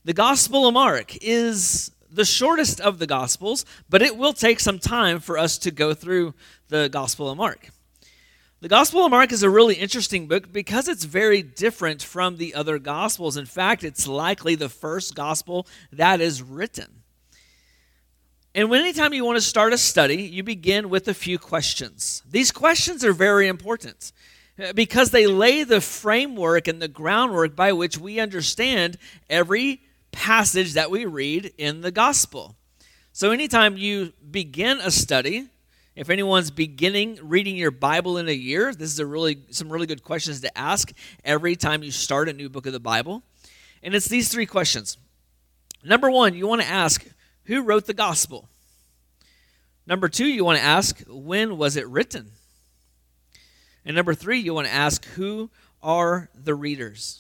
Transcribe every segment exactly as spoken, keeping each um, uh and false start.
The Gospel of Mark is the shortest of the Gospels, but it will take some time for us to go through the Gospel of Mark. The Gospel of Mark is a really interesting book because it's very different from the other Gospels. In fact, it's likely the first Gospel that is written. And when anytime you want to start a study, you begin with a few questions. These questions are very important because they lay the framework and the groundwork by which we understand every passage that we read in the Gospel. So anytime you begin a study, if anyone's beginning reading your Bible in a year, this is a really some really good questions to ask every time you start a new book of the Bible. And it's these three questions. Number one, you want to ask, who wrote the Gospel? Number two, you want to ask, when was it written? And number three, you want to ask, who are the readers?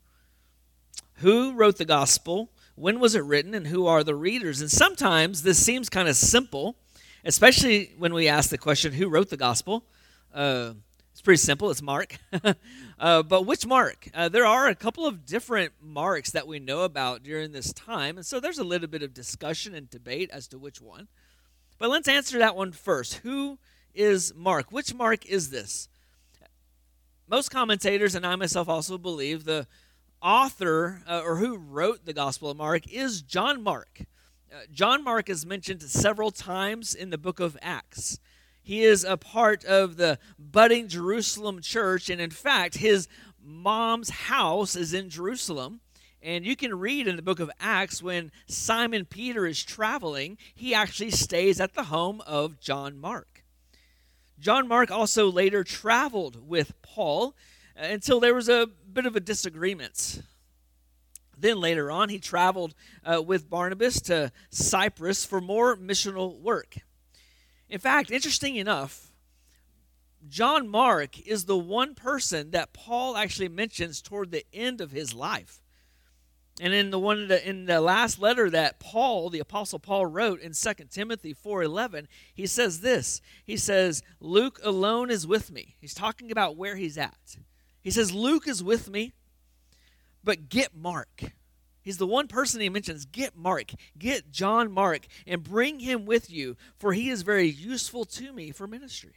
Who wrote the Gospel? When was it written? And who are the readers? And sometimes this seems kind of simple, especially when we ask the question, who wrote the Gospel? Uh, it's pretty simple. It's Mark. uh, but which Mark? Uh, there are a couple of different Marks that we know about during this time. And so there's a little bit of discussion and debate as to which one. But let's answer that one first. Who is Mark? Which Mark is this? Most commentators, and I myself also believe, the author uh, or who wrote the Gospel of Mark is John Mark. Uh, John Mark is mentioned several times in the book of Acts. He is a part of the budding Jerusalem church, and in fact, his mom's house is in Jerusalem. And you can read in the book of Acts when Simon Peter is traveling, he actually stays at the home of John Mark. John Mark also later traveled with Paul until there was a bit of a disagreement. Then later on, he traveled uh, with Barnabas to Cyprus for more missional work. In fact, interesting enough, John Mark is the one person that Paul actually mentions toward the end of his life. And in the one in the last letter that Paul, the Apostle Paul, wrote in Second Timothy four eleven, he says this. He says, Luke alone is with me. He's talking about where he's at. He says, Luke is with me, but get Mark. He's the one person he mentions. Get Mark. Get John Mark and bring him with you, for he is very useful to me for ministry.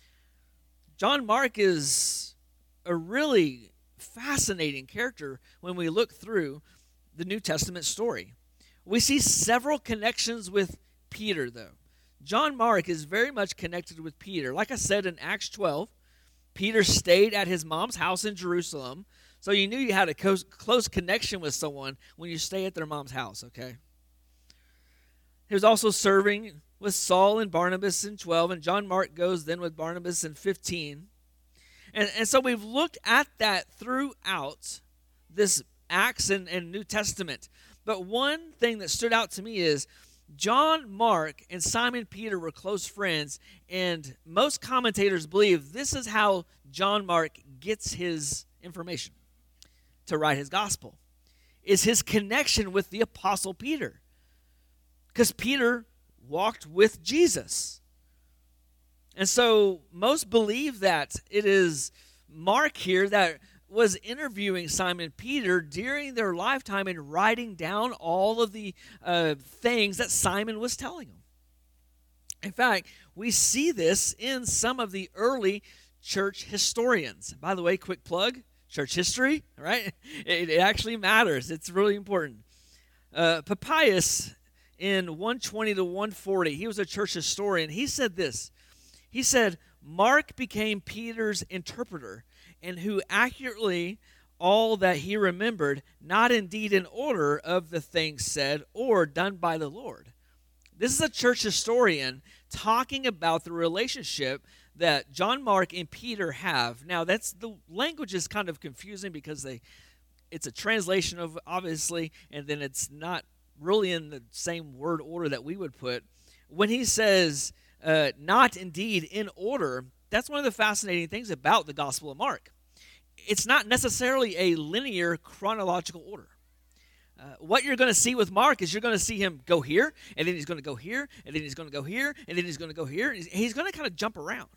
John Mark is a really fascinating character when we look through the New Testament story. We see several connections with Peter, though. John Mark is very much connected with Peter. Like I said in Acts twelve, Peter stayed at his mom's house in Jerusalem, so you knew you had a close, close connection with someone when you stay at their mom's house, okay? He was also serving with Saul and Barnabas in twelve, and John Mark goes then with Barnabas in fifteen. And, and so we've looked at that throughout this Acts and, and New Testament. But one thing that stood out to me is John Mark and Simon Peter were close friends, and most commentators believe this is how John Mark gets his information to write his gospel, is his connection with the Apostle Peter. Because Peter walked with Jesus. And so most believe that it is Mark here that was interviewing Simon Peter during their lifetime and writing down all of the uh, things that Simon was telling him. In fact, we see this in some of the early church historians. By the way, quick plug, church history, right? It, it actually matters. It's really important. Uh, Papias in one twenty to one forty, he was a church historian. He said this. He said, Mark became Peter's interpreter, and who accurately all that he remembered, not indeed in order of the things said or done by the Lord. This is a church historian talking about the relationship that John Mark and Peter have. Now, that's the language is kind of confusing because they it's a translation of, obviously, and then it's not really in the same word order that we would put. When he says, uh, not indeed in order, that's one of the fascinating things about the Gospel of Mark. It's not necessarily a linear chronological order. Uh, what you're going to see with Mark is you're going to see him go here, and then he's going to go here, and then he's going to go here, and then he's going to go here. He's, he's going to kind of jump around.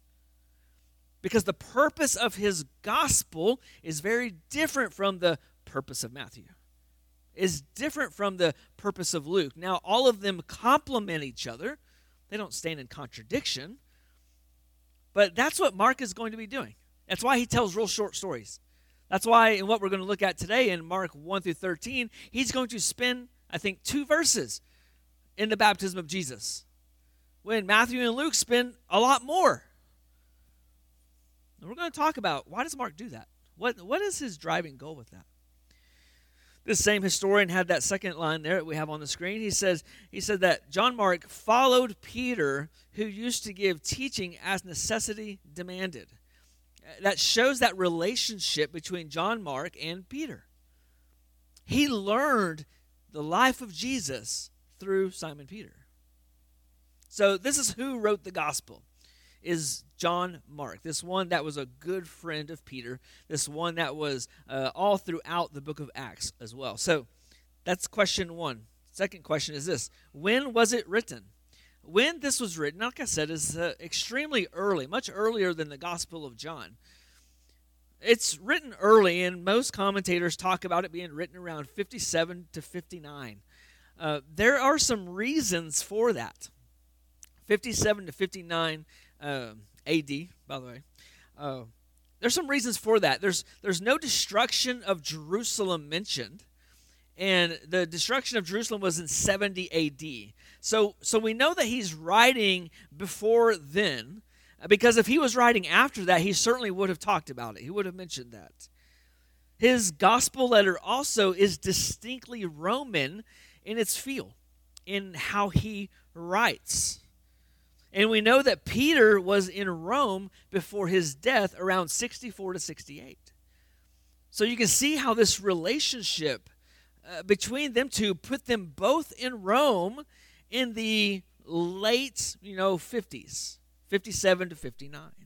Because the purpose of his gospel is very different from the purpose of Matthew. is different from the purpose of Luke. Now, all of them complement each other. They don't stand in contradiction. But that's what Mark is going to be doing. That's why he tells real short stories. That's why in what we're going to look at today in Mark one through thirteen, he's going to spend, I think, two verses in the baptism of Jesus, when Matthew and Luke spend a lot more. And we're going to talk about, why does Mark do that? What What is his driving goal with that? This same historian had that second line there that we have on the screen. He says he said that John Mark followed Peter, who used to give teaching as necessity demanded. That shows that relationship between John Mark and Peter. He learned the life of Jesus through Simon Peter. So this is who wrote the gospel, is John Mark, this one that was a good friend of Peter, this one that was uh, all throughout the book of Acts as well. So that's question one. Second question is this: when was it written? When this was written, like I said, is uh, extremely early, much earlier than the Gospel of John. It's written early, and most commentators talk about it being written around fifty-seven to fifty-nine. Uh, there are some reasons for that. fifty-seven to fifty-nine uh, A D, by the way. Uh, there's some reasons for that. There's there's no destruction of Jerusalem mentioned, and the destruction of Jerusalem was in seventy A D. So, so we know that he's writing before then, because if he was writing after that, he certainly would have talked about it. He would have mentioned that. His gospel letter also is distinctly Roman in its feel, in how he writes. And we know that Peter was in Rome before his death around sixty-four to sixty-eight. So you can see how this relationship uh, between them two put them both in Rome in the late, you know, fifties, fifty-seven to fifty-nine.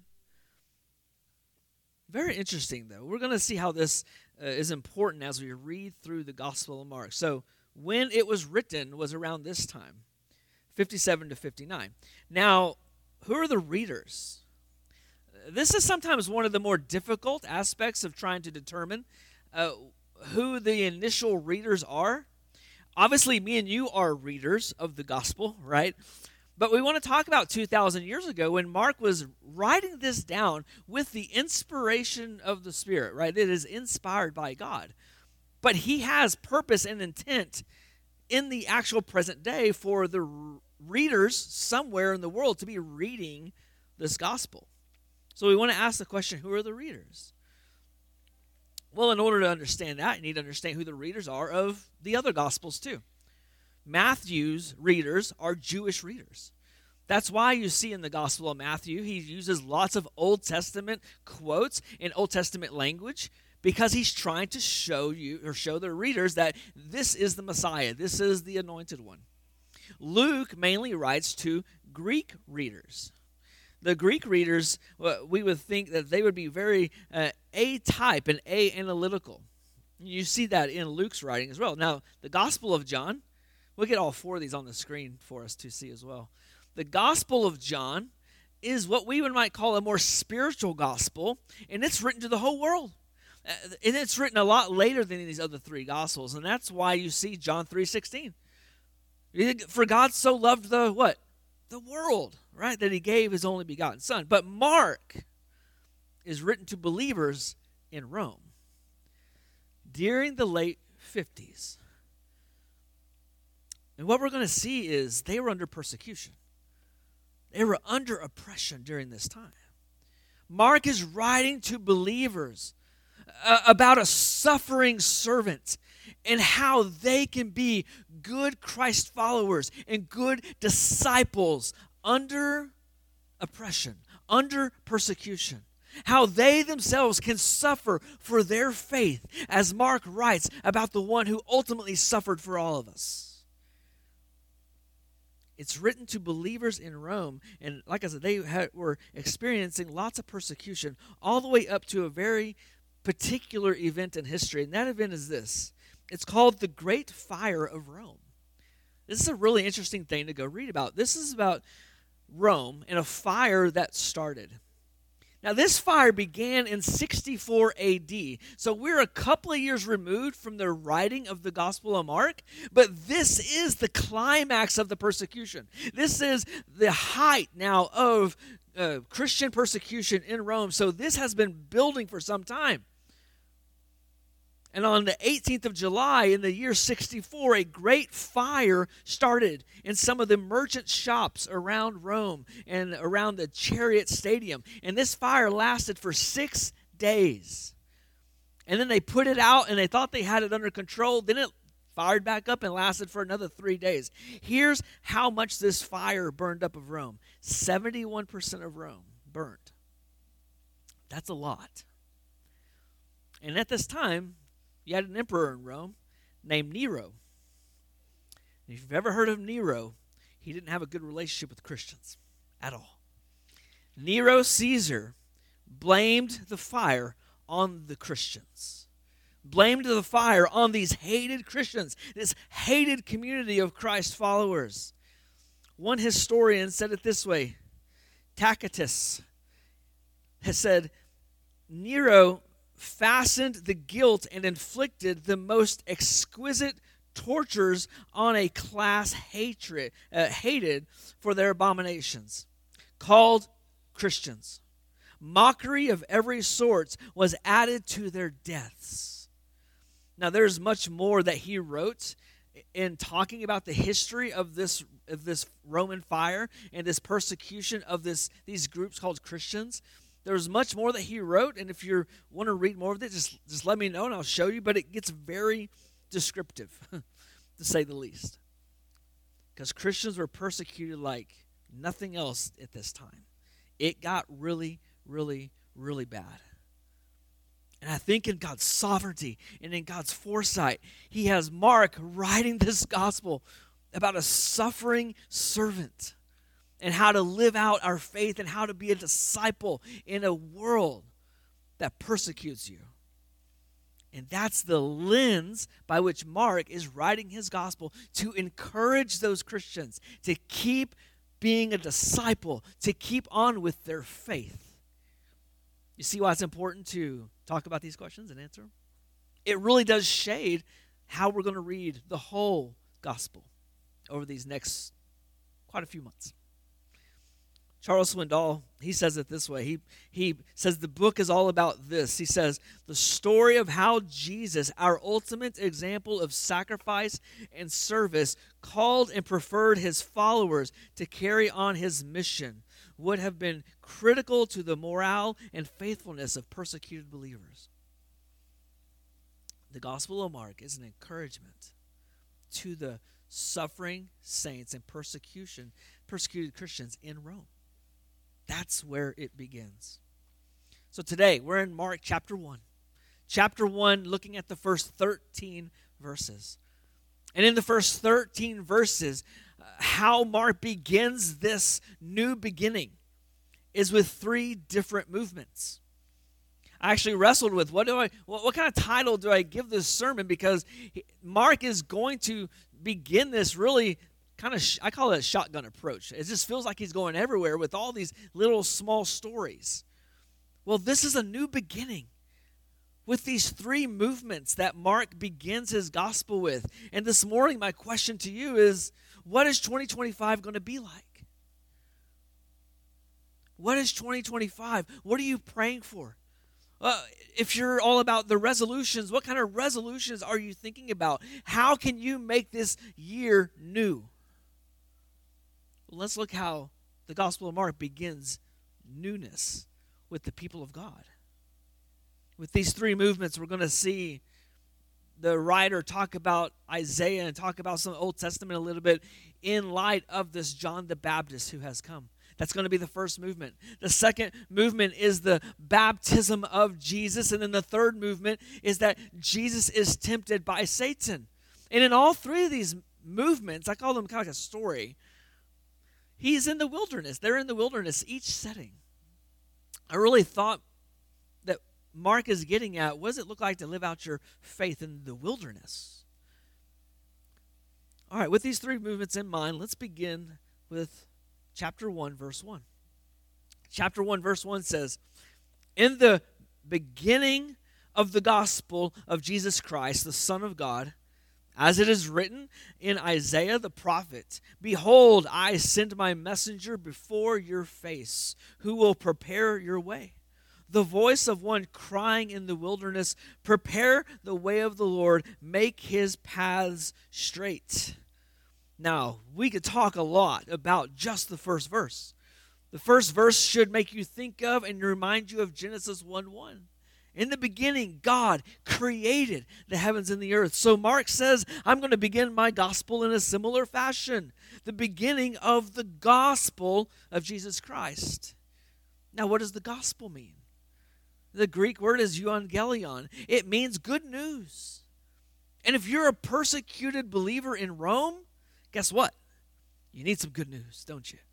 Very interesting, though. We're going to see how this uh, is important as we read through the Gospel of Mark. So when it was written was around this time, fifty-seven to fifty-nine. Now, who are the readers? This is sometimes one of the more difficult aspects of trying to determine uh, who the initial readers are. Obviously, me and you are readers of the gospel, right? But we want to talk about two thousand years ago when Mark was writing this down with the inspiration of the Spirit, right? It is inspired by God. But he has purpose and intent in the actual present day for the readers somewhere in the world to be reading this gospel. So we want to ask the question, who are the readers? Well, in order to understand that, you need to understand who the readers are of the other gospels too. Matthew's readers are Jewish readers. That's why you see in the Gospel of Matthew, he uses lots of Old Testament quotes in Old Testament language, because he's trying to show you or show the readers that this is the Messiah, this is the anointed one. Luke mainly writes to Greek readers. The Greek readers, well, we would think that they would be very uh, A-type and A-analytical. You see that in Luke's writing as well. Now, the Gospel of John, we'll get all four of these on the screen for us to see as well. The Gospel of John is what we might call a more spiritual gospel, and it's written to the whole world. And it's written a lot later than these other three Gospels, and that's why you see John three sixteen. For God so loved the what? The world, right? That he gave his only begotten Son. But Mark is written to believers in Rome during the late fifties. And what we're going to see is they were under persecution. They were under oppression during this time. Mark is writing to believers uh, about a suffering servant and how they can be good Christ followers and good disciples under oppression, under persecution. How they themselves can suffer for their faith, as Mark writes about the one who ultimately suffered for all of us. It's written to believers in Rome, and like I said, they had, were experiencing lots of persecution all the way up to a very particular event in history, and that event is this. It's called the Great Fire of Rome. This is a really interesting thing to go read about. This is about Rome and a fire that started. Now, this fire began in sixty-four A D, so we're a couple of years removed from the writing of the Gospel of Mark, but this is the climax of the persecution. This is the height now of uh, Christian persecution in Rome, so this has been building for some time. And on the eighteenth of July in the year sixty-four, a great fire started in some of the merchant shops around Rome and around the Chariot Stadium. And this fire lasted for six days. And then they put it out and they thought they had it under control. Then it fired back up and lasted for another three days. Here's how much this fire burned up of Rome. seventy-one percent of Rome burnt. That's a lot. And at this time, you had an emperor in Rome named Nero. And if you've ever heard of Nero, he didn't have a good relationship with Christians at all. Nero Caesar blamed the fire on the Christians. Blamed the fire on these hated Christians, this hated community of Christ followers. One historian said it this way. Tacitus has said, Nero fastened the guilt and inflicted the most exquisite tortures on a class hatred, uh, hated for their abominations, called Christians. Mockery of every sort was added to their deaths. Now, there's much more that he wrote in talking about the history of this of this Roman fire and this persecution of this these groups called Christians. There's much more that he wrote, and if you want to read more of it, just, just let me know and I'll show you. But it gets very descriptive, to say the least. Because Christians were persecuted like nothing else at this time. It got really, really, really bad. And I think in God's sovereignty and in God's foresight, he has Mark writing this gospel about a suffering servant and how to live out our faith and how to be a disciple in a world that persecutes you. And that's the lens by which Mark is writing his gospel, to encourage those Christians to keep being a disciple, to keep on with their faith. You see why it's important to talk about these questions and answer them? It really does shade how we're going to read the whole gospel over these next quite a few months. Charles Swindoll, he says it this way. He, he says the book is all about this. He says, the story of how Jesus, our ultimate example of sacrifice and service, called and preferred his followers to carry on his mission, would have been critical to the morale and faithfulness of persecuted believers. The Gospel of Mark is an encouragement to the suffering saints and persecution, persecuted Christians in Rome. That's where it begins. So today, we're in Mark chapter one. Chapter one, looking at the first thirteen verses. And in the first thirteen verses, uh, how Mark begins this new beginning is with three different movements. I actually wrestled with what do I, what, what kind of title do I give this sermon, because he, Mark is going to begin this really kind of, sh- I call it a shotgun approach. It just feels like he's going everywhere with all these little small stories. Well, this is a new beginning with these three movements that Mark begins his gospel with. And this morning, my question to you is, what is twenty twenty-five going to be like? What is twenty twenty-five? What are you praying for? Uh, if you're all about the resolutions, what kind of resolutions are you thinking about? How can you make this year new? Well, let's look how the Gospel of Mark begins newness with the people of God. With these three movements, we're going to see the writer talk about Isaiah and talk about some Old Testament a little bit in light of this John the Baptist who has come. That's going to be the first movement. The second movement is the baptism of Jesus. And then the third movement is that Jesus is tempted by Satan. And in all three of these movements, I call them kind of like a story, he's in the wilderness. They're in the wilderness, each setting. I really thought that Mark is getting at, what does it look like to live out your faith in the wilderness? All right, with these three movements in mind, let's begin with chapter one, verse one. Chapter one, verse one says, In the beginning of the gospel of Jesus Christ, the Son of God, as it is written in Isaiah the prophet, "Behold, I send my messenger before your face, who will prepare your way. The voice of one crying in the wilderness, prepare the way of the Lord, make his paths straight." Now, we could talk a lot about just the first verse. The first verse should make you think of and remind you of Genesis one one. In the beginning, God created the heavens and the earth. So Mark says, I'm going to begin my gospel in a similar fashion. The beginning of the gospel of Jesus Christ. Now, what does the gospel mean? The Greek word is euangelion. It means good news. And if you're a persecuted believer in Rome, guess what? You need some good news, don't you?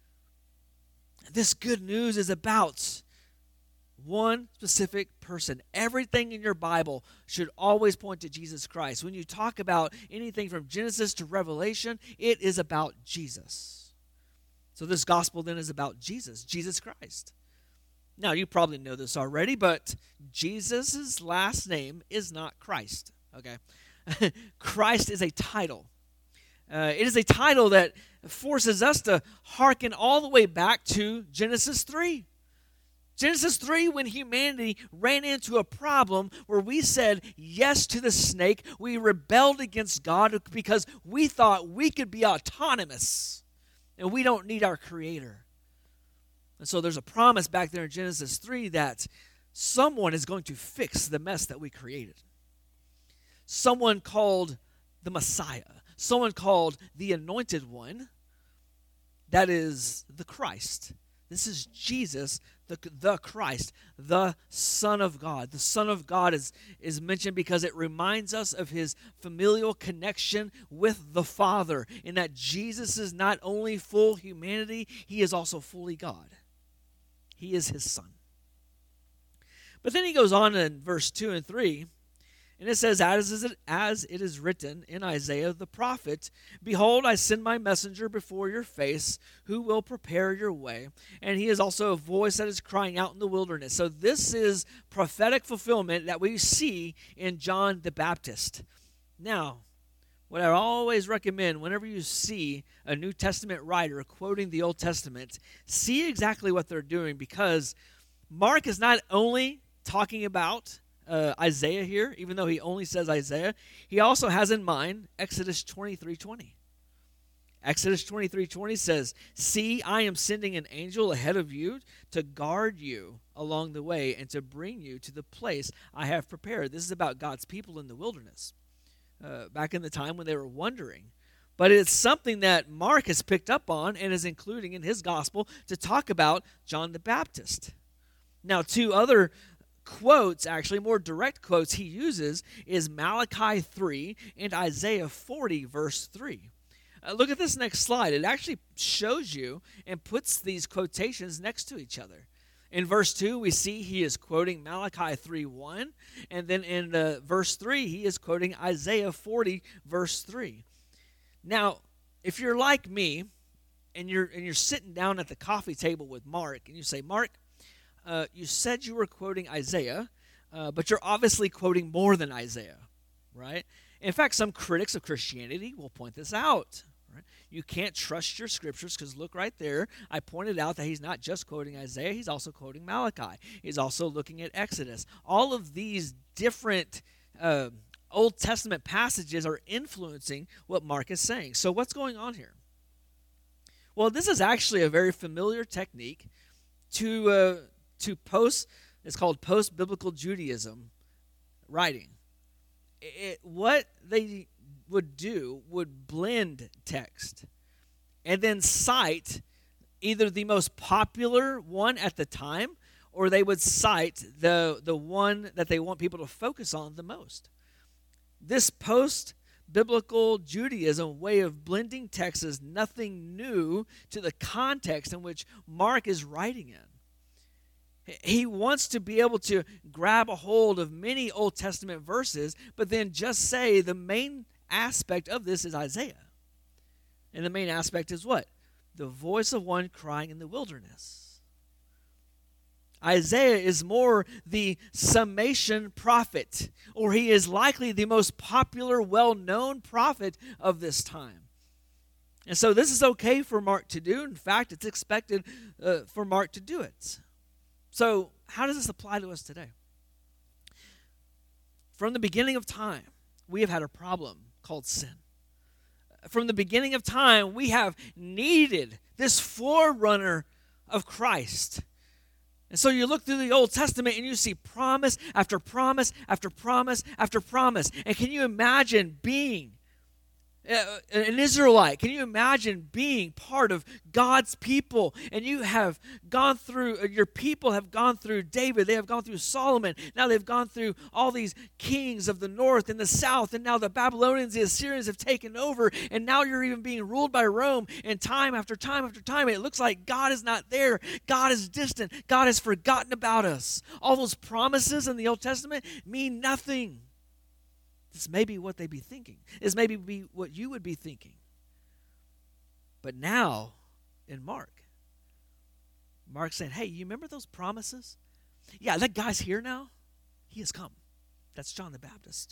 This good news is about one specific person. Everything in your Bible should always point to Jesus Christ. When you talk about anything from Genesis to Revelation, it is about Jesus. So this gospel then is about Jesus, Jesus Christ. Now, you probably know this already, but Jesus' last name is not Christ, okay? Christ is a title. Uh, it is a title that forces us to hearken all the way back to Genesis three. Genesis three, when humanity ran into a problem where we said yes to the snake, we rebelled against God because we thought we could be autonomous and we don't need our Creator. And so there's a promise back there in Genesis three that someone is going to fix the mess that we created. Someone called the Messiah. Someone called the Anointed One. That is the Christ. This is Jesus, the, the Christ, the Son of God. The Son of God is, is mentioned because it reminds us of his familial connection with the Father, in that Jesus is not only full humanity, he is also fully God. He is his Son. But then he goes on in verse two and three, and it says, as it, as it is written in Isaiah the prophet, "Behold, I send my messenger before your face, who will prepare your way. And he is also a voice that is crying out in the wilderness." So this is prophetic fulfillment that we see in John the Baptist. Now, what I always recommend whenever you see a New Testament writer quoting the Old Testament, see exactly what they're doing, because Mark is not only talking about Uh, Isaiah here, even though he only says Isaiah, he also has in mind Exodus twenty-three twenty. Exodus twenty-three twenty says, "See, I am sending an angel ahead of you to guard you along the way and to bring you to the place I have prepared." This is about God's people in the wilderness, uh, back in the time when they were wandering. But it's something that Mark has picked up on and is including in his gospel to talk about John the Baptist. Now, two other quotes, actually more direct quotes he uses, is Malachi three and Isaiah forty verse three. Uh, look at this next slide. It actually shows you and puts these quotations next to each other. In verse two, we see he is quoting Malachi three one, and then in uh, verse three, he is quoting Isaiah forty verse three. Now, if you're like me and you're and you're sitting down at the coffee table with Mark and you say, "Mark, Uh, you said you were quoting Isaiah, uh, but you're obviously quoting more than Isaiah," right? In fact, some critics of Christianity will point this out. Right? You can't trust your scriptures because look right there. I pointed out that he's not just quoting Isaiah, he's also quoting Malachi. He's also looking at Exodus. All of these different uh, Old Testament passages are influencing what Mark is saying. So what's going on here? Well, this is actually a very familiar technique to... Uh, to post, it's called post-biblical Judaism writing. It, what they would do would blend text and then cite either the most popular one at the time, or they would cite the, the one that they want people to focus on the most. This post-biblical Judaism way of blending text is nothing new to the context in which Mark is writing in. He wants to be able to grab a hold of many Old Testament verses, but then just say the main aspect of this is Isaiah. And the main aspect is what? The voice of one crying in the wilderness. Isaiah is more the summation prophet, or he is likely the most popular, well-known prophet of this time. And so this is okay for Mark to do. In fact, it's expected uh, for Mark to do it. So how does this apply to us today? From the beginning of time, we have had a problem called sin. From the beginning of time, we have needed this forerunner of Christ. And so you look through the Old Testament and you see promise after promise after promise after promise. And can you imagine being uh, an Israelite? Can you imagine being part of God's people? And you have gone through, your people have gone through David, they have gone through Solomon, now they've gone through all these kings of the north and the south, and now the Babylonians, the Assyrians have taken over, and now you're even being ruled by Rome, and time after time after time, it looks like God is not there. God is distant. God has forgotten about us. All those promises in the Old Testament mean nothing. This may be what they'd be thinking. This may be what you would be thinking. But now, in Mark, Mark's saying, hey, you remember those promises? Yeah, that guy's here now. He has come. That's John the Baptist.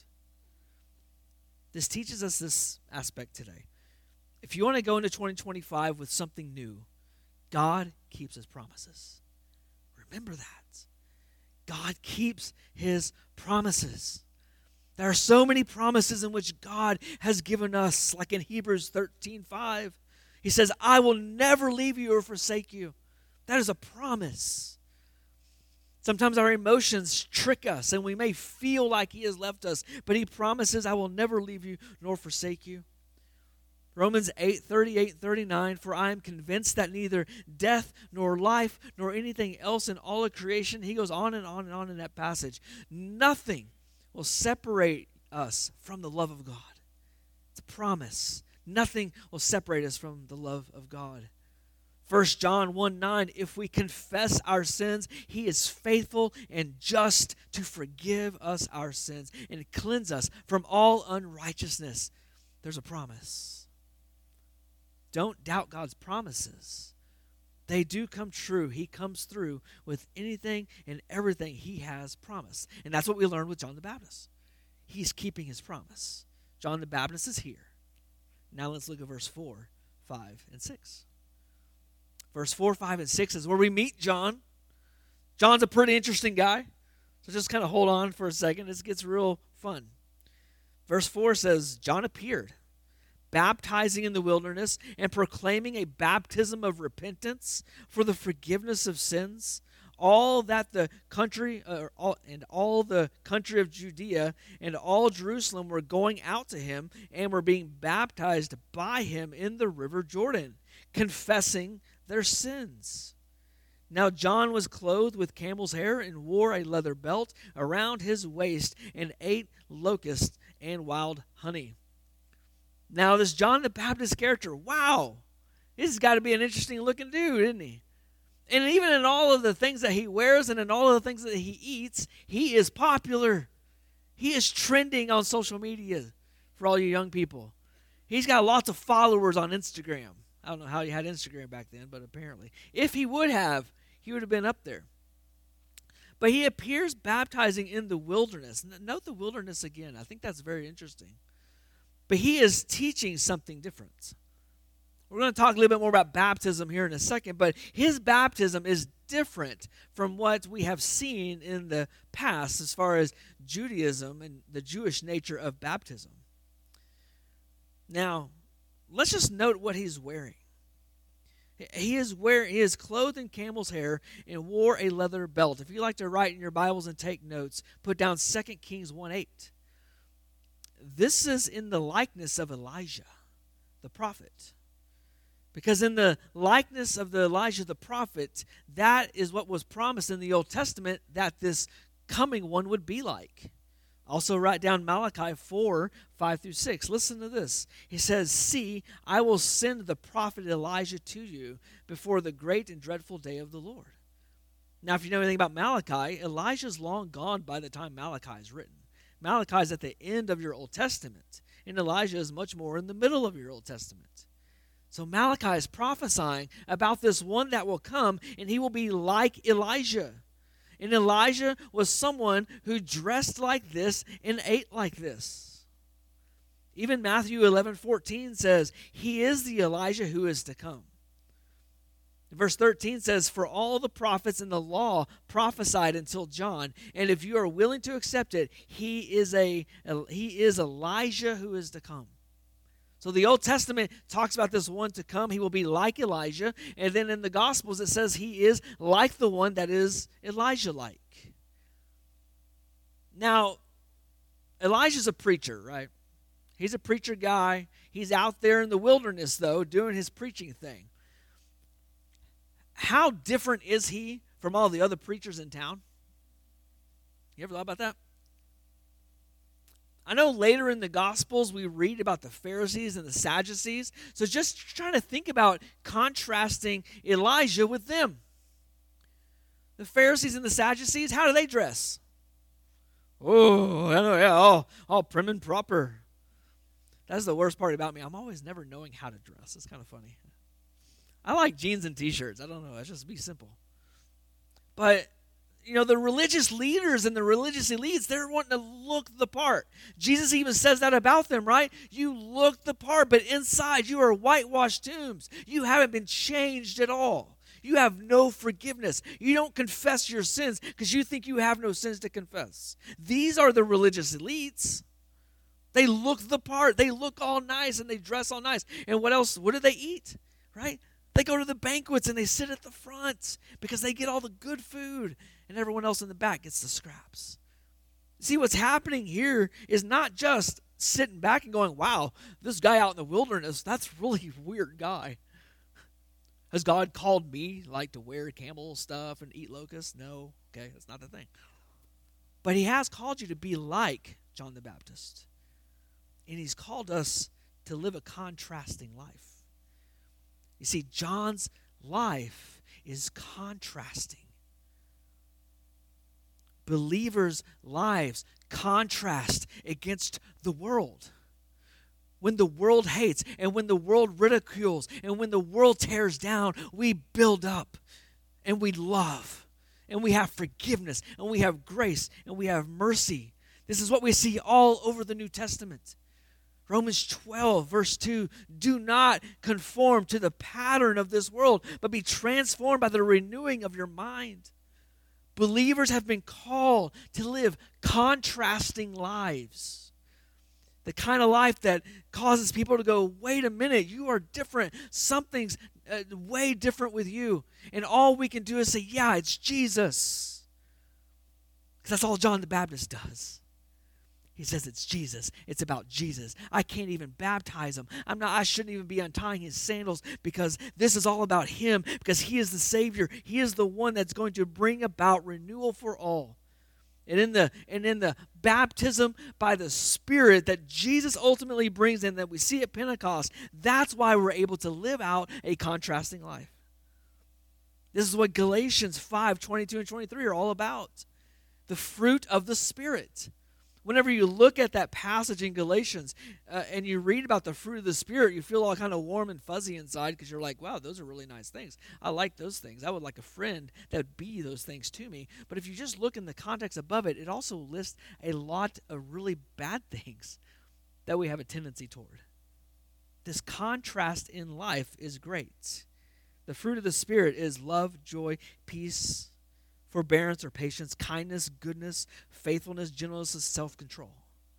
This teaches us this aspect today. If you want to go into twenty twenty-five with something new, God keeps his promises. Remember that. God keeps his promises. There are so many promises in which God has given us, like in Hebrews thirteen five. He says, I will never leave you or forsake you. That is a promise. Sometimes our emotions trick us, and we may feel like he has left us, but he promises, I will never leave you nor forsake you. Romans eight thirty-eight thirty-nine, for I am convinced that neither death nor life nor anything else in all of creation, he goes on and on and on in that passage, nothing will separate us from the love of God. It's a promise. Nothing will separate us from the love of God. First John one nine, if we confess our sins, he is faithful and just to forgive us our sins and cleanse us from all unrighteousness. There's a promise. Don't doubt God's promises. They do come true. He comes through with anything and everything he has promised. And that's what we learned with John the Baptist. He's keeping his promise. John the Baptist is here. Now let's look at verse four, five, and six. Verse four, five, and six is where we meet John. John's a pretty interesting guy. So just kind of hold on for a second. This gets real fun. Verse four says, John appeared, baptizing in the wilderness and proclaiming a baptism of repentance for the forgiveness of sins. All that the country uh, all, and all the country of Judea and all Jerusalem were going out to him and were being baptized by him in the river Jordan, confessing their sins. Now John was clothed with camel's hair and wore a leather belt around his waist and ate locusts and wild honey. Now this John the Baptist character, wow, this has got to be an interesting looking dude, isn't he? And even in all of the things that he wears and in all of the things that he eats, he is popular. He is trending on social media for all you young people. He's got lots of followers on Instagram. I don't know how he had Instagram back then, but apparently. If he would have, he would have been up there. But he appears baptizing in the wilderness. Note the wilderness again. I think that's very interesting. But he is teaching something different. We're going to talk a little bit more about baptism here in a second, but his baptism is different from what we have seen in the past as far as Judaism and the Jewish nature of baptism. Now, let's just note what he's wearing. He is wearing, he is clothed in camel's hair and wore a leather belt. If you like to write in your Bibles and take notes, put down Second Kings one eight. This is in the likeness of Elijah, the prophet. Because in the likeness of the Elijah the prophet, that is what was promised in the Old Testament that this coming one would be like. Also write down Malachi four, five through six. Listen to this. He says, see, I will send the prophet Elijah to you before the great and dreadful day of the Lord. Now, if you know anything about Malachi, Elijah's long gone by the time Malachi is written. Malachi is at the end of your Old Testament, and Elijah is much more in the middle of your Old Testament. So Malachi is prophesying about this one that will come, and he will be like Elijah. And Elijah was someone who dressed like this and ate like this. Even Matthew eleven fourteen says, he is the Elijah who is to come. Verse thirteen says, for all the prophets in the law prophesied until John, and if you are willing to accept it, he is a he is Elijah who is to come. So the Old Testament talks about this one to come. He will be like Elijah. And then in the Gospels it says he is like the one that is Elijah-like. Now, Elijah's a preacher, right? He's a preacher guy. He's out there in the wilderness, though, doing his preaching thing. How different is he from all the other preachers in town? You ever thought about that? I know later in the Gospels we read about the Pharisees and the Sadducees. So just trying to think about contrasting Elijah with them. The Pharisees and the Sadducees, how do they dress? Oh, I know, yeah, all, all prim and proper. That's the worst part about me. I'm always never knowing how to dress. It's kind of funny. I like jeans and t-shirts. I don't know. It's just be simple. But, you know, the religious leaders and the religious elites, they're wanting to look the part. Jesus even says that about them, right? You look the part, but inside you are whitewashed tombs. You haven't been changed at all. You have no forgiveness. You don't confess your sins because you think you have no sins to confess. These are the religious elites. They look the part. They look all nice and they dress all nice. And what else? What do they eat? Right? They go to the banquets and they sit at the front because they get all the good food and everyone else in the back gets the scraps. See, what's happening here is not just sitting back and going, wow, this guy out in the wilderness, that's really a weird guy. Has God called me like to wear camel stuff and eat locusts? No. Okay, that's not the thing. But he has called you to be like John the Baptist. And he's called us to live a contrasting life. You see, John's life is contrasting. Believers' lives contrast against the world. When the world hates and when the world ridicules and when the world tears down, we build up and we love and we have forgiveness and we have grace and we have mercy. This is what we see all over the New Testament. Romans twelve, verse two, do not conform to the pattern of this world, but be transformed by the renewing of your mind. Believers have been called to live contrasting lives. The kind of life that causes people to go, wait a minute, you are different. Something's uh, way different with you. And all we can do is say, yeah, it's Jesus. Because that's all John the Baptist does. He says it's Jesus. It's about Jesus. I can't even baptize him. I'm not. I shouldn't even be untying his sandals because this is all about him because he is the Savior. He is the one that's going to bring about renewal for all. And in the and in the baptism by the Spirit that Jesus ultimately brings in that we see at Pentecost, that's why we're able to live out a contrasting life. This is what Galatians five, twenty-two and twenty-three are all about. The fruit of the Spirit. Whenever you look at that passage in Galatians uh, and you read about the fruit of the Spirit, you feel all kind of warm and fuzzy inside because you're like, wow, those are really nice things. I like those things. I would like a friend that would be those things to me. But if you just look in the context above it, it also lists a lot of really bad things that we have a tendency toward. This contrast in life is great. The fruit of the Spirit is love, joy, peace, forbearance or patience, kindness, goodness, faithfulness, gentleness, and self-control.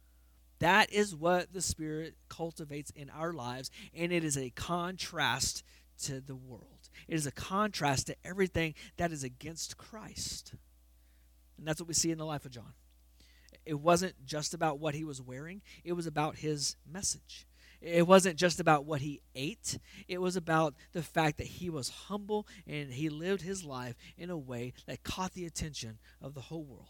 That is what the Spirit cultivates in our lives, and it is a contrast to the world. It is a contrast to everything that is against Christ. And that's what we see in the life of John. It wasn't just about what he was wearing. It was about his message. It wasn't just about what he ate. It was about the fact that he was humble and he lived his life in a way that caught the attention of the whole world.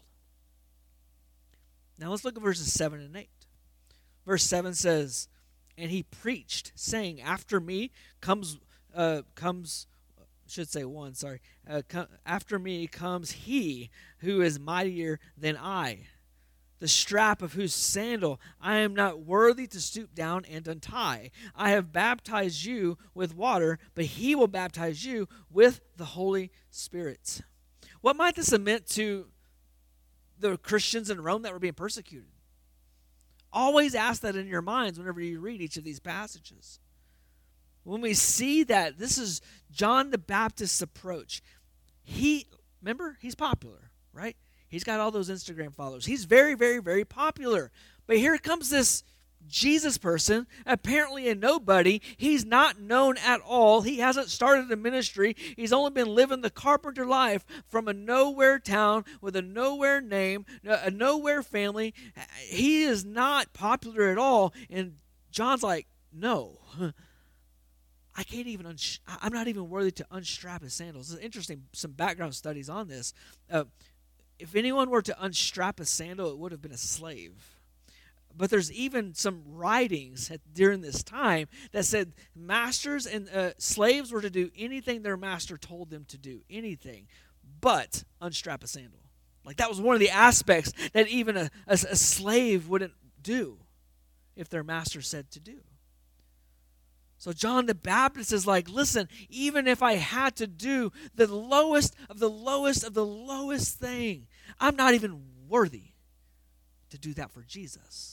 Now let's look at verses seven and eight. Verse seven says, and he preached, saying, after me comes, uh, comes, should say one, sorry. Uh, com- after me comes he who is mightier than I, the strap of whose sandal I am not worthy to stoop down and untie. I have baptized you with water, but he will baptize you with the Holy Spirit. What might this have meant to the Christians in Rome that were being persecuted? Always ask that in your minds whenever you read each of these passages. When we see that this is John the Baptist's approach, he, remember, he's popular, right? He's got all those Instagram followers. He's very, very, very popular. But here comes this Jesus person, apparently a nobody. He's not known at all. He hasn't started a ministry. He's only been living the carpenter life from a nowhere town with a nowhere name, a nowhere family. He is not popular at all. And John's like, no, I can't even, uns- I'm not even worthy to unstrap his sandals. It's interesting, some background studies on this. Uh, if anyone were to unstrap a sandal, it would have been a slave. But there's even some writings at, during this time that said masters and uh, slaves were to do anything their master told them to do, anything, but unstrap a sandal. Like that was one of the aspects that even a, a, a slave wouldn't do if their master said to do. So John the Baptist is like, listen, even if I had to do the lowest of the lowest of the lowest thing, I'm not even worthy to do that for Jesus.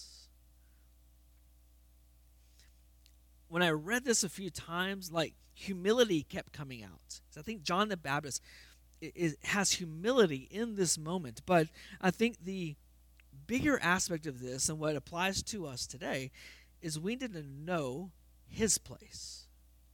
When I read this a few times, like humility kept coming out. So I think John the Baptist is, has humility in this moment. But I think the bigger aspect of this and what applies to us today is we need to know his place.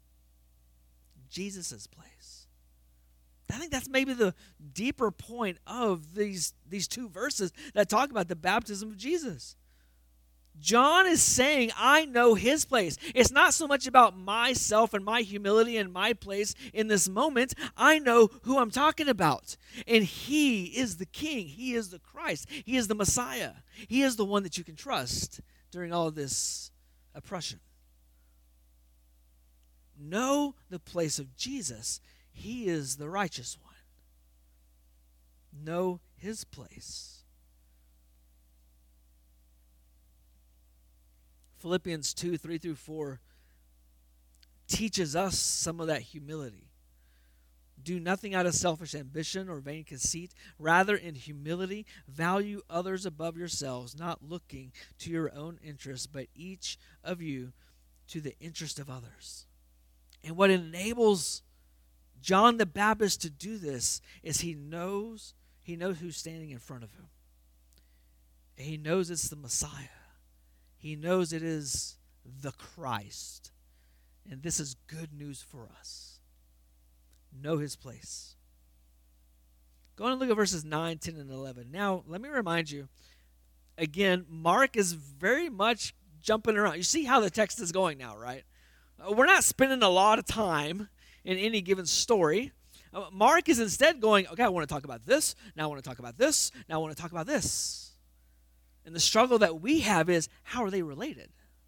Jesus' place. I think that's maybe the deeper point of these, these two verses that talk about the baptism of Jesus. John is saying, I know his place. It's not so much about myself and my humility and my place in this moment. I know who I'm talking about. And he is the King. He is the Christ. He is the Messiah. He is the one that you can trust during all of this oppression. Know the place of Jesus. He is the righteous one. Know his place. Philippians two, three through four teaches us some of that humility. Do nothing out of selfish ambition or vain conceit. Rather, in humility, value others above yourselves, not looking to your own interests, but each of you to the interest of others. And what enables John the Baptist to do this is he knows, he knows who's standing in front of him. And he knows it's the Messiah. He knows it is the Christ. And this is good news for us. Know his place. Go on and look at verses nine, ten, and eleven. Now, let me remind you, again, Mark is very much jumping around. You see how the text is going now, right? Uh, we're not spending a lot of time in any given story. Uh, Mark is instead going, okay, I want to talk about this. Now I want to talk about this. Now I want to talk about this. And the struggle that we have is, how are they related?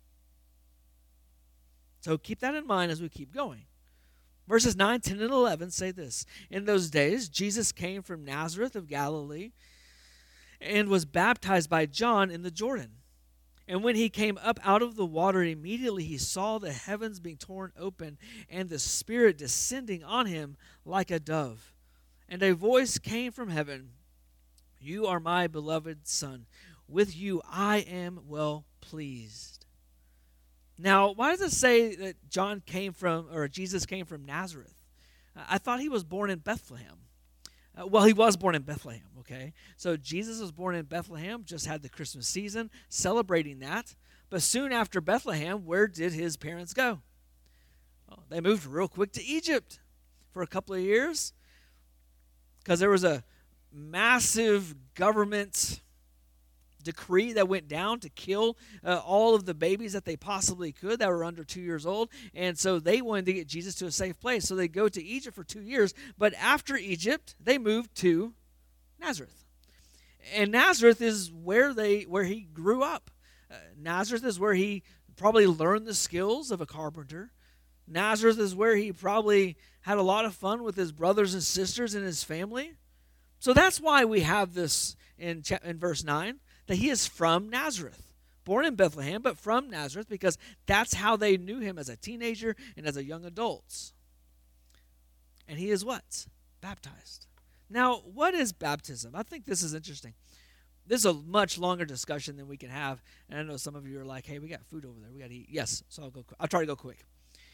So keep that in mind as we keep going. Verses nine, ten, and eleven say this. In those days, Jesus came from Nazareth of Galilee and was baptized by John in the Jordan. And when he came up out of the water, immediately he saw the heavens being torn open and the Spirit descending on him like a dove. And a voice came from heaven, "You are my beloved Son. With you I am well pleased." Now, why does it say that John came from, or Jesus came from Nazareth? I thought he was born in Bethlehem. Uh, well, he was born in Bethlehem, okay? So Jesus was born in Bethlehem, just had the Christmas season, celebrating that. But soon after Bethlehem, where did his parents go? Well, they moved real quick to Egypt for a couple of years because there was a massive government decree that went down to kill uh, all of the babies that they possibly could that were under two years old. And so they wanted to get Jesus to a safe place. So they go to Egypt for two years. But after Egypt, they moved to Nazareth. And Nazareth is where they where he grew up. Uh, Nazareth is where he probably learned the skills of a carpenter. Nazareth is where he probably had a lot of fun with his brothers and sisters and his family. So that's why we have this in, in verse nine. That he is from Nazareth, born in Bethlehem, but from Nazareth, because that's how they knew him as a teenager and as a young adult. And he is what? Baptized. Now, what is baptism? I think this is interesting. This is a much longer discussion than we can have, and I know some of you are like, hey, we got food over there. We got to eat. Yes, so I'll go. I'll try to go quick.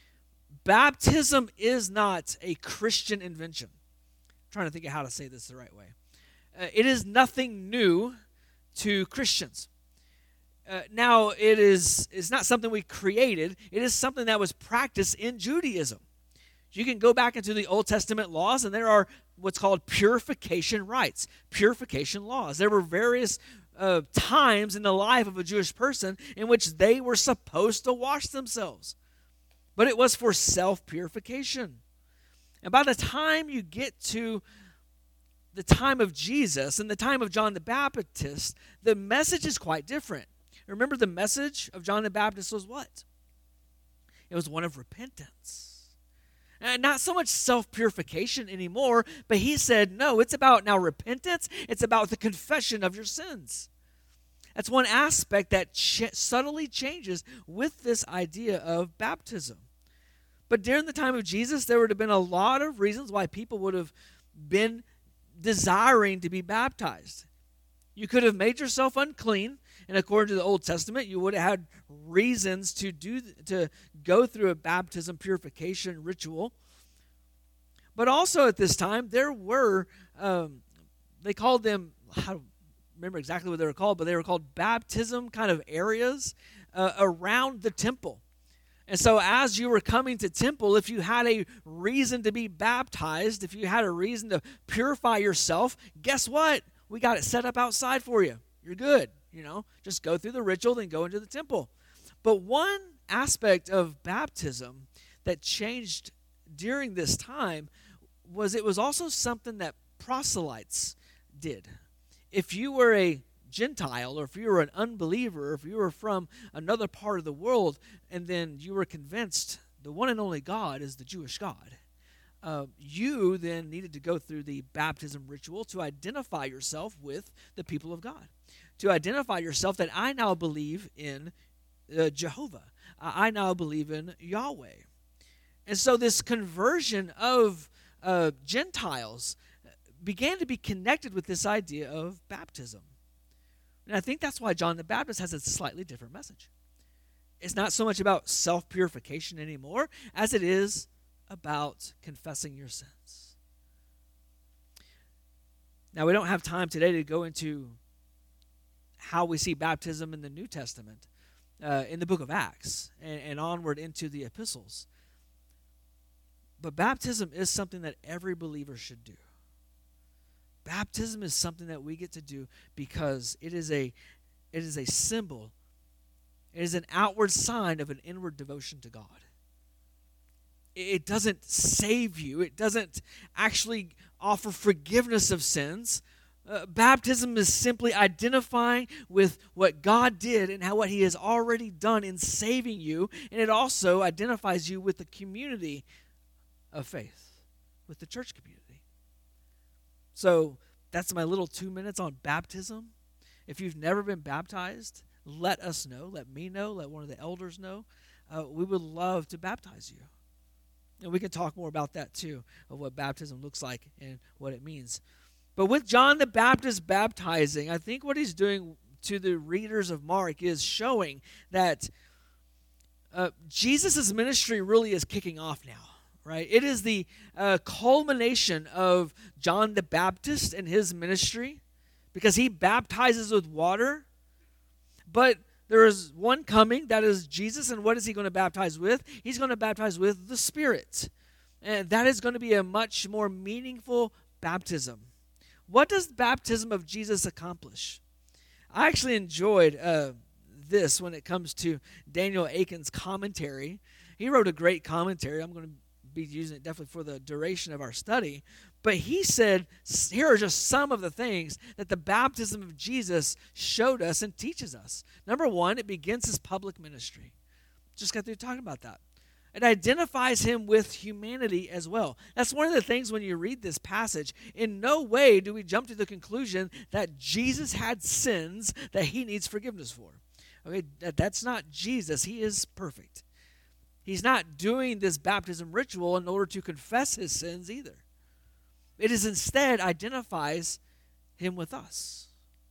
Baptism is not a Christian invention. I'm trying to think of how to say this the right way. Uh, it is nothing new to Christians. Uh, now, it is it's not something we created. It is something that was practiced in Judaism. You can go back into the Old Testament laws, and there are what's called purification rites, purification laws. There were various uh, times in the life of a Jewish person in which they were supposed to wash themselves. But it was for self-purification. And by the time you get to the time of Jesus and the time of John the Baptist, the message is quite different. Remember, the message of John the Baptist was what? It was one of repentance. And not so much self-purification anymore, but he said, no, it's about now repentance. It's about the confession of your sins. That's one aspect that ch- subtly changes with this idea of baptism. But during the time of Jesus, there would have been a lot of reasons why people would have been desiring to be baptized. You could have made yourself unclean, and according to the Old Testament, you would have had reasons to do to go through a baptism purification ritual. But also at this time, there were, um, they called them, I don't remember exactly what they were called, but they were called baptism kind of areas uh, around the temple. And so as you were coming to temple, if you had a reason to be baptized, if you had a reason to purify yourself, guess what? We got it set up outside for you. You're good. You know, just go through the ritual, then go into the temple. But one aspect of baptism that changed during this time was it was also something that proselytes did. If you were a Gentile, or if you were an unbeliever, or if you were from another part of the world, and then you were convinced the one and only God is the Jewish God, uh, you then needed to go through the baptism ritual to identify yourself with the people of God, to identify yourself that I now believe in uh, Jehovah. I now believe in Yahweh. And so this conversion of uh, Gentiles began to be connected with this idea of baptism. And I think that's why John the Baptist has a slightly different message. It's not so much about self-purification anymore as it is about confessing your sins. Now, we don't have time today to go into how we see baptism in the New Testament, uh, in the book of Acts, and, and onward into the epistles. But baptism is something that every believer should do. Baptism is something that we get to do because it is a it is a symbol. It is an outward sign of an inward devotion to God. It doesn't save you. It doesn't actually offer forgiveness of sins. Uh, baptism is simply identifying with what God did and how what he has already done in saving you, and it also identifies you with the community of faith, with the church community. So that's my little two minutes on baptism. If you've never been baptized, let us know. Let me know. Let one of the elders know. Uh, we would love to baptize you. And we can talk more about that too, of what baptism looks like and what it means. But with John the Baptist baptizing, I think what he's doing to the readers of Mark is showing that uh, Jesus' ministry really is kicking off now. Right? It is the uh, culmination of John the Baptist and his ministry, because he baptizes with water. But there is one coming, that is Jesus, and what is he going to baptize with? He's going to baptize with the Spirit. And that is going to be a much more meaningful baptism. What does the baptism of Jesus accomplish? I actually enjoyed uh, this when it comes to Daniel Aiken's commentary. He wrote a great commentary. I'm going to be using it definitely for the duration of our study. But he said, here are just some of the things that the baptism of Jesus showed us and teaches us. Number one, it begins his public ministry. Just got through talking about that. It identifies him with humanity as well. That's one of the things when you read this passage. In no way do we jump to the conclusion that Jesus had sins that he needs forgiveness for. Okay, that, that's not Jesus. He is perfect. He's not doing this baptism ritual in order to confess his sins either. It is instead identifies him with us.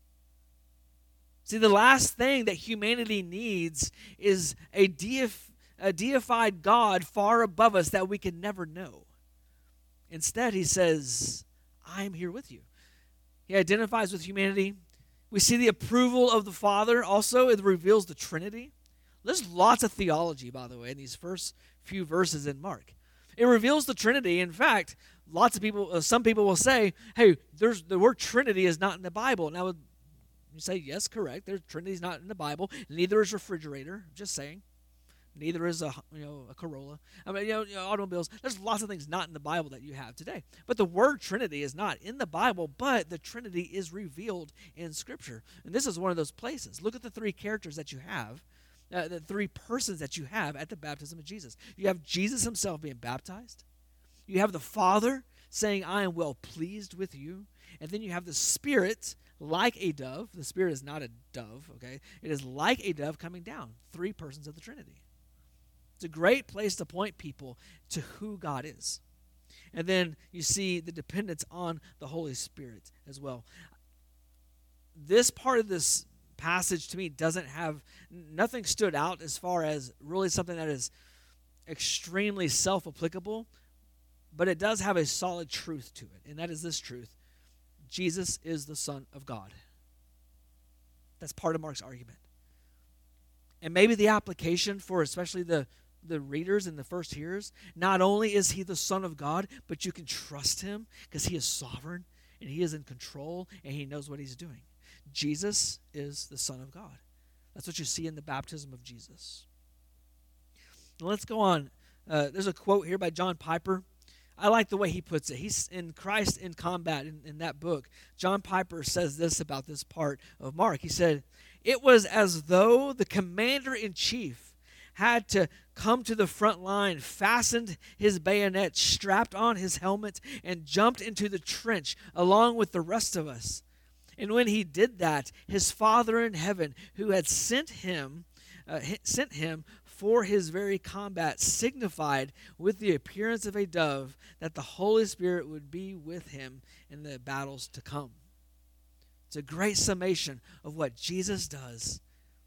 See, the last thing that humanity needs is a, deif- a deified God far above us that we can never know. Instead, he says, I'm here with you. He identifies with humanity. We see the approval of the Father. Also, it reveals the Trinity. There's lots of theology, by the way, in these first few verses in Mark. It reveals the Trinity. In fact, lots of people, uh, some people will say, hey, there's the word Trinity is not in the Bible. Now, you say, yes, correct. There's Trinity is not in the Bible. Neither is refrigerator. Just saying. Neither is a you know a Corolla. I mean, you know, you know, automobiles. There's lots of things not in the Bible that you have today. But the word Trinity is not in the Bible, but the Trinity is revealed in Scripture. And this is one of those places. Look at the three characters that you have, uh, the three persons that you have at the baptism of Jesus. You have Jesus himself being baptized. You have the Father saying, I am well pleased with you. And then you have the Spirit like a dove. The Spirit is not a dove, okay? It is like a dove coming down. Three persons of the Trinity. It's a great place to point people to who God is. And then you see the dependence on the Holy Spirit as well. This part of this passage to me doesn't have, nothing stood out as far as really something that is extremely self-applicable, but it does have a solid truth to it, and that is this truth. Jesus is the Son of God. That's part of Mark's argument. And maybe the application for especially the the readers and the first hearers, not only is he the Son of God, but you can trust him because he is sovereign and he is in control and he knows what he's doing. Jesus is the Son of God. That's what you see in the baptism of Jesus. Now let's go on. Uh, there's a quote here by John Piper. I like the way he puts it. He's in Christ in Combat in, in that book. John Piper says this about this part of Mark. He said, it was as though the commander-in-chief had to come to the front line, fastened his bayonet, strapped on his helmet, and jumped into the trench along with the rest of us. And when he did that, his Father in heaven, who had sent him, uh, sent him for his very combat, signified with the appearance of a dove that the Holy Spirit would be with him in the battles to come. It's a great summation of what Jesus does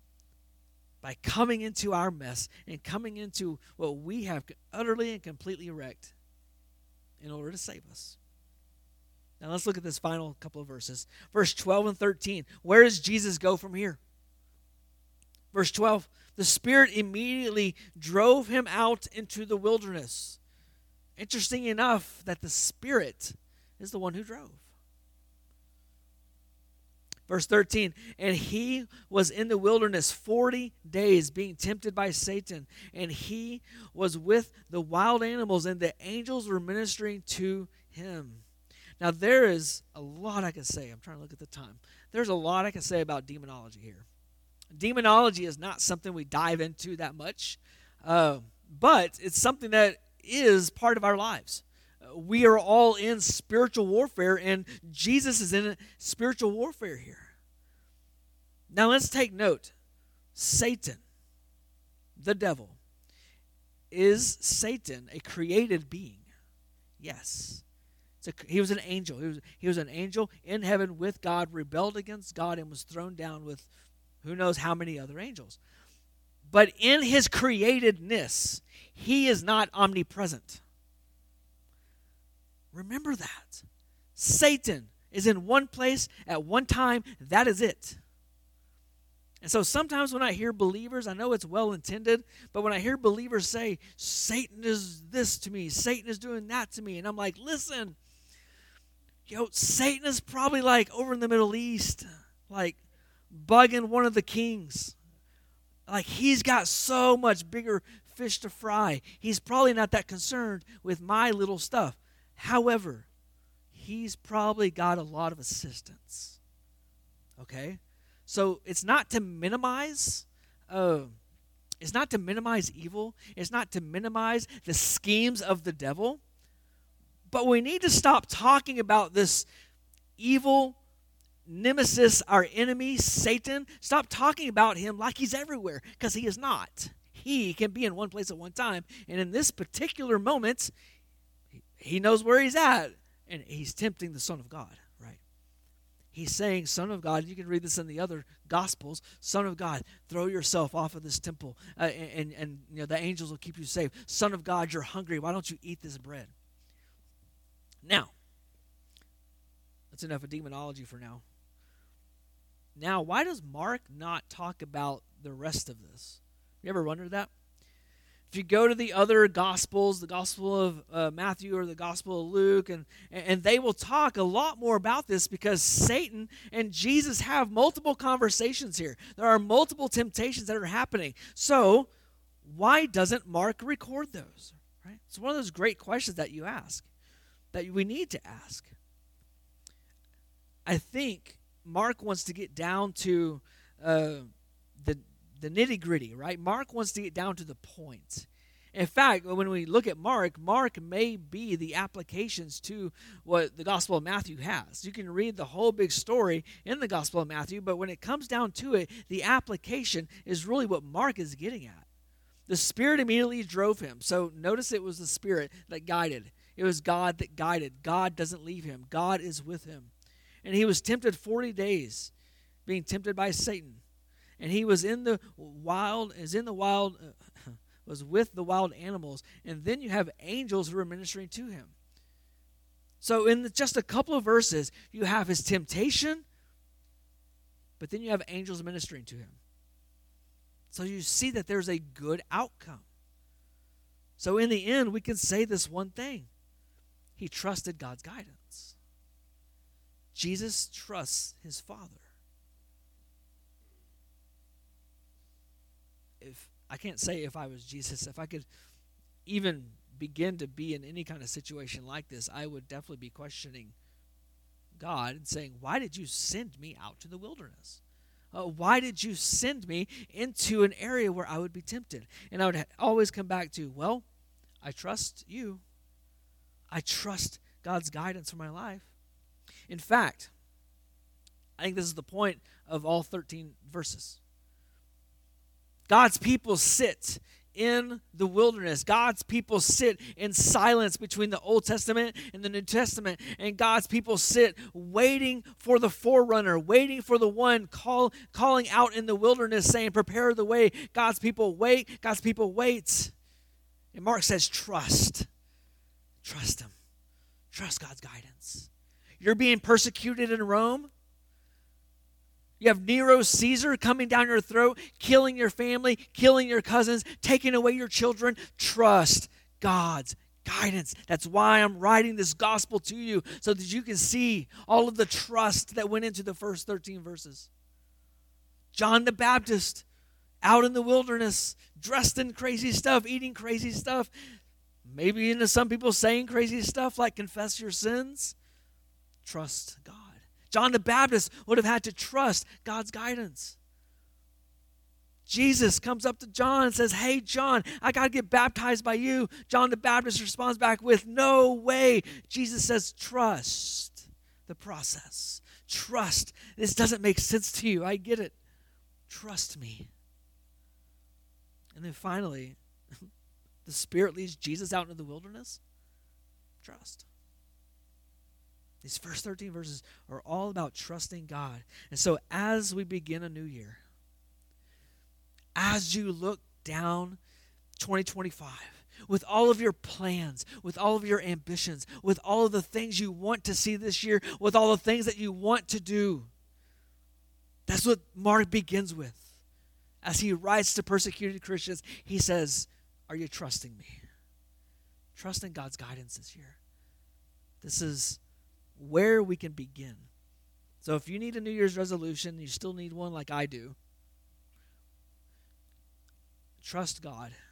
by coming into our mess and coming into what we have utterly and completely wrecked in order to save us. Now let's look at this final couple of verses. Verse twelve and thirteen. Where does Jesus go from here? Verse twelve. The Spirit immediately drove him out into the wilderness. Interesting enough that the Spirit is the one who drove. Verse thirteen, and he was in the wilderness forty days being tempted by Satan, and he was with the wild animals, and the angels were ministering to him. Now there is a lot I can say. I'm trying to look at the time. There's a lot I can say about demonology here. Demonology is not something we dive into that much, uh, but it's something that is part of our lives. We are all in spiritual warfare, and Jesus is in spiritual warfare here. Now let's take note. Satan, the devil, is Satan a created being? Yes. It's a, he was an angel. He was, he was an angel in heaven with God, rebelled against God, and was thrown down with who knows how many other angels. But in his createdness, he is not omnipresent. Remember that. Satan is in one place at one time. That is it. And so sometimes when I hear believers, I know it's well-intended, but when I hear believers say, Satan is this to me, Satan is doing that to me, and I'm like, listen, yo, Satan is probably like over in the Middle East, like bugging one of the kings. Like he's got so much bigger fish to fry. He's probably not that concerned with my little stuff. However, he's probably got a lot of assistance. Okay? So it's not to minimize, uh, it's not to minimize evil. It's not to minimize the schemes of the devil. But we need to stop talking about this evil nemesis, our enemy, Satan. Stop talking about him like he's everywhere, because he is not. He can be in one place at one time. And in this particular moment, he knows where he's at. And he's tempting the Son of God, right? He's saying, Son of God, you can read this in the other Gospels, Son of God, throw yourself off of this temple, uh, and, and, and you know, the angels will keep you safe. Son of God, you're hungry. Why don't you eat this bread? Now, that's enough of demonology for now. Now, why does Mark not talk about the rest of this? You ever wondered that? If you go to the other Gospels, the Gospel of uh, Matthew or the Gospel of Luke, and, and they will talk a lot more about this because Satan and Jesus have multiple conversations here. There are multiple temptations that are happening. So why doesn't Mark record those? Right? It's one of those great questions that you ask, that we need to ask. I think Mark wants to get down to uh, the the nitty-gritty, right? Mark wants to get down to the point. In fact, when we look at Mark, Mark may be the applications to what the Gospel of Matthew has. You can read the whole big story in the Gospel of Matthew, but when it comes down to it, the application is really what Mark is getting at. The Spirit immediately drove him. So notice it was the Spirit that guided. It was God that guided. God doesn't leave him. God is with him. And he was tempted forty days, being tempted by Satan. And he was in the wild, is in the wild, uh, was with the wild animals. And then you have angels who are ministering to him. So in the, just a couple of verses, you have his temptation, but then you have angels ministering to him. So you see that there's a good outcome. So in the end, we can say this one thing. He trusted God's guidance. Jesus trusts his Father. If I can't say if I was Jesus, if I could even begin to be in any kind of situation like this, I would definitely be questioning God and saying, why did you send me out to the wilderness? Uh, why did you send me into an area where I would be tempted? And I would ha- always come back to, well, I trust you. I trust God's guidance for my life. In fact, I think this is the point of all thirteen verses. God's people sit in the wilderness. God's people sit in silence between the Old Testament and the New Testament. And God's people sit waiting for the forerunner, waiting for the one call, calling out in the wilderness saying, prepare the way. God's people wait. God's people wait. And Mark says, trust. Trust him. Trust God's guidance. You're being persecuted in Rome. You have Nero Caesar coming down your throat, killing your family, killing your cousins, taking away your children. Trust God's guidance. That's why I'm writing this gospel to you, so that you can see all of the trust that went into the first thirteen verses. John the Baptist, out in the wilderness, dressed in crazy stuff, eating crazy stuff, maybe into some people saying crazy stuff like confess your sins. Trust God. John the Baptist would have had to trust God's guidance. Jesus comes up to John and says, hey, John, I got to get baptized by you. John the Baptist responds back with, no way. Jesus says, trust the process. Trust. This doesn't make sense to you. I get it. Trust me. And then finally, the Spirit leads Jesus out into the wilderness. Trust. These first thirteen verses are all about trusting God. And so as we begin a new year, as you look down twenty twenty-five, with all of your plans, with all of your ambitions, with all of the things you want to see this year, with all the things that you want to do, that's what Mark begins with. As he writes to persecuted Christians, he says, are you trusting me? Trusting God's guidance this year. This is where we can begin. So if you need a New Year's resolution, you still need one like I do. Trust God